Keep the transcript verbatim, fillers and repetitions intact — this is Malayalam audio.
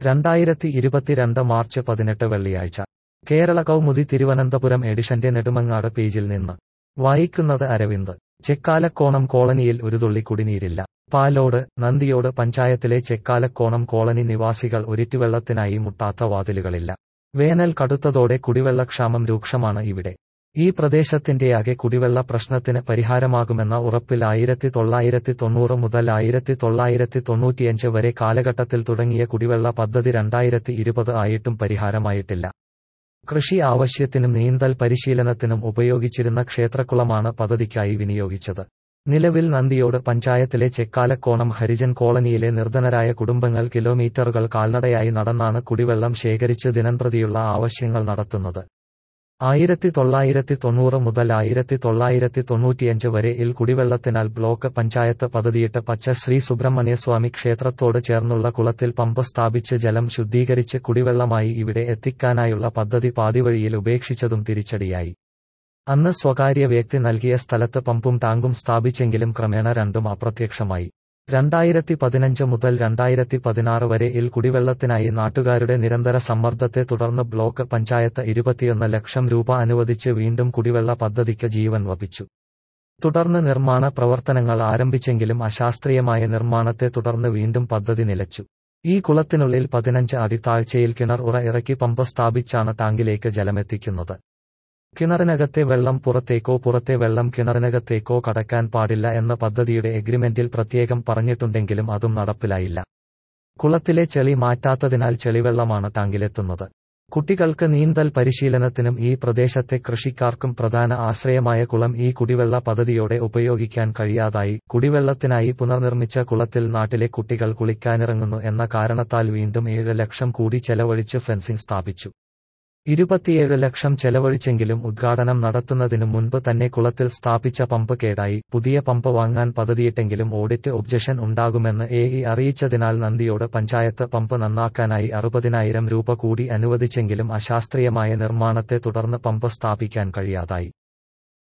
രണ്ടായിരത്തി ഇരുപത്തിരണ്ട് മാർച്ച് പതിനെട്ട് വെള്ളിയാഴ്ച കേരള കൗമുദി തിരുവനന്തപുരം എഡിഷന്റെ നെടുമങ്ങാട് പേജിൽ നിന്ന് വായിക്കുന്നത് അരവിന്ദ്. ചെക്കാലക്കോണം കോളനിയിൽ ഒരു തുള്ളി കുടിനീരില്ല. പാലോട്. നന്ദിയോട് പഞ്ചായത്തിലെ ചെക്കാലക്കോണം കോളനി നിവാസികൾ ഒരിറ്റുവെള്ളത്തിനായി മുട്ടാത്ത വാതിലുകളില്ല. വേനൽ കടുത്തതോടെ കുടിവെള്ളക്ഷാമം രൂക്ഷമാണ് ഇവിടെ. ഈ പ്രദേശത്തിന്റെയാകെ കുടിവെള്ള പ്രശ്നത്തിന് പരിഹാരമാകുമെന്ന ഉറപ്പിൽ ആയിരത്തി തൊള്ളായിരത്തി തൊണ്ണൂറ് മുതൽ ആയിരത്തി തൊള്ളായിരത്തി തൊണ്ണൂറ്റിയഞ്ച് വരെ കാലഘട്ടത്തിൽ തുടങ്ങിയ കുടിവെള്ള പദ്ധതി രണ്ടായിരത്തി ഇരുപത് ആയിട്ടും പരിഹാരമായിട്ടില്ല. കൃഷി ആവശ്യത്തിനും നീന്തൽ പരിശീലനത്തിനും ഉപയോഗിച്ചിരുന്ന ക്ഷേത്രക്കുളമാണ് പദ്ധതിക്കായി വിനിയോഗിച്ചത്. നിലവിൽ നന്ദിയോട് പഞ്ചായത്തിലെ ചെക്കാലക്കോണം ഹരിജൻ കോളനിയിലെ നിർധനരായ കുടുംബങ്ങൾ കിലോമീറ്ററുകൾ കാൽനടയായി നടന്നാണ് കുടിവെള്ളം ശേഖരിച്ച് ദിനംപ്രതിയുള്ള ആവശ്യങ്ങൾ നടത്തുന്നത്. ആയിരത്തി തൊള്ളായിരത്തി തൊണ്ണൂറ് മുതൽ ആയിരത്തി തൊള്ളായിരത്തി തൊണ്ണൂറ്റിയഞ്ച് വരെ ഇൽ കുടിവെള്ളത്തിനാൽ ബ്ലോക്ക് പഞ്ചായത്ത് പദ്ധതിയിട്ട് പച്ച ശ്രീ സുബ്രഹ്മണ്യസ്വാമി ക്ഷേത്രത്തോട് ചേർന്നുള്ള കുളത്തിൽ പമ്പ് സ്ഥാപിച്ച് ജലം ശുദ്ധീകരിച്ച് കുടിവെള്ളമായി ഇവിടെ എത്തിക്കാനായുള്ള പദ്ധതി പാതിവഴിയിൽ ഉപേക്ഷിച്ചതും തിരിച്ചടിയായി. അന്ന് സ്വകാര്യ വ്യക്തി നൽകിയ സ്ഥലത്ത് പമ്പും ടാങ്കും സ്ഥാപിച്ചെങ്കിലും ക്രമേണ രണ്ടും അപ്രത്യക്ഷമായി. രണ്ടായിരത്തി പതിനഞ്ച് മുതൽ രണ്ടായിരത്തി പതിനാറ് വരെ ഇൽ കുടിവെള്ളത്തിനായി നാട്ടുകാരുടെ നിരന്തര സമ്മർദ്ദത്തെ തുടർന്ന് ബ്ലോക്ക് പഞ്ചായത്ത് ഇരുപത്തിയൊന്ന് ലക്ഷം രൂപ അനുവദിച്ച് വീണ്ടും കുടിവെള്ള പദ്ധതിക്ക് ജീവൻ വപ്പിച്ചു. തുടർന്ന് നിർമ്മാണ പ്രവർത്തനങ്ങൾ ആരംഭിച്ചെങ്കിലും അശാസ്ത്രീയമായ നിർമ്മാണത്തെ തുടർന്ന് വീണ്ടും പദ്ധതി നിലച്ചു. ഈ കുളത്തിനുള്ളിൽ പതിനഞ്ച് അടി താഴ്ചയിൽ കിണർ ഉറ ഇറക്കി പമ്പ് സ്ഥാപിച്ചാണ് ടാങ്കിലേക്ക് ജലമെത്തിക്കുന്നത്. കിണറിനകത്തെ വെള്ളം പുറത്തേക്കോ പുറത്തെ വെള്ളം കിണറിനകത്തേക്കോ കടക്കാൻ പാടില്ല എന്ന പദ്ധതിയുടെ എഗ്രിമെന്റിൽ പ്രത്യേകം പറഞ്ഞിട്ടുണ്ടെങ്കിലും അതും നടപ്പിലായില്ല. കുളത്തിലെ ചെളി മാറ്റാത്തതിനാൽ ചെളിവെള്ളമാണ് ടാങ്കിലെത്തുന്നത്. കുട്ടികൾക്ക് നീന്തൽ പരിശീലനത്തിനും ഈ പ്രദേശത്തെ കൃഷിക്കാർക്കും പ്രധാന ആശ്രയമായ കുളം ഈ കുടിവെള്ള പദ്ധതിയോടെ ഉപയോഗിക്കാൻ കഴിയാതായി. കുടിവെള്ളത്തിനായി പുനർനിർമ്മിച്ച കുളത്തിൽ നാട്ടിലെ കുട്ടികൾ കുളിക്കാനിറങ്ങുന്നു എന്ന കാരണത്താൽ വീണ്ടും ഏഴ് ലക്ഷം കൂടി ചെലവഴിച്ച് ഫെൻസിംഗ് സ്ഥാപിച്ചു. ഇരുപത്തിയേഴ് ലക്ഷം ചെലവഴിച്ചെങ്കിലും ഉദ്ഘാടനം നടത്തുന്നതിനു മുൻപ് തന്നെ കുളത്തിൽ സ്ഥാപിച്ച പമ്പ് കേടായി. പുതിയ പമ്പ് വാങ്ങാൻ പദ്ധതിയിട്ടെങ്കിലും ഓഡിറ്റ് ഒബ്ജക്ഷൻ ഉണ്ടാകുമെന്ന് എ ഇ അറിയിച്ചതിനാൽ നന്ദിയോട് പഞ്ചായത്ത് പമ്പ് നന്നാക്കാനായി അറുപതിനായിരം രൂപ കൂടി അനുവദിച്ചെങ്കിലും അശാസ്ത്രീയമായ നിർമ്മാണത്തെ തുടർന്ന് പമ്പ് സ്ഥാപിക്കാൻ കഴിയാതായി.